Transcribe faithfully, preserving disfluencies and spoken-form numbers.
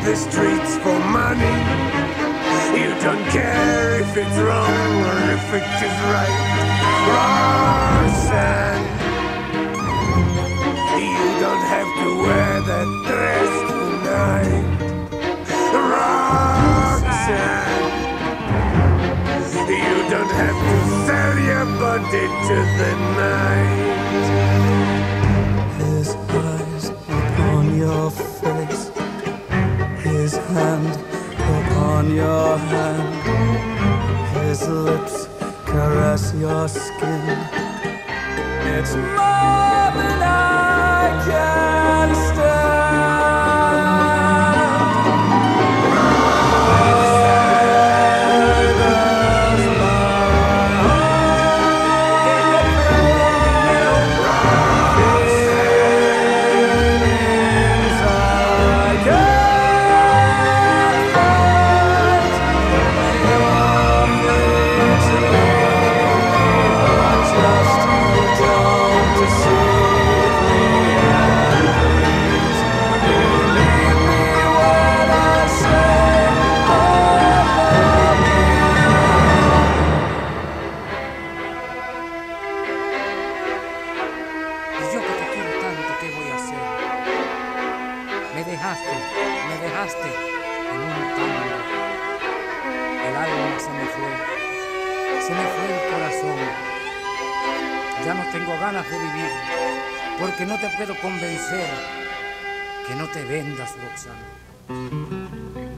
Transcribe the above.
the streets for money. You don't care if it's wrong or if it is right. Roxanne, you don't have to wear that dress tonight. Roxanne, you don't have to sell your body to the night. His eyes upon your face, his hand upon your hand, his lips caress your skin. It's more than I can stand. Me dejaste, me dejaste en un tango. El alma se me fue, se me fue el corazón. Ya no tengo ganas de vivir, porque no te puedo convencer que no te vendas, Roxana.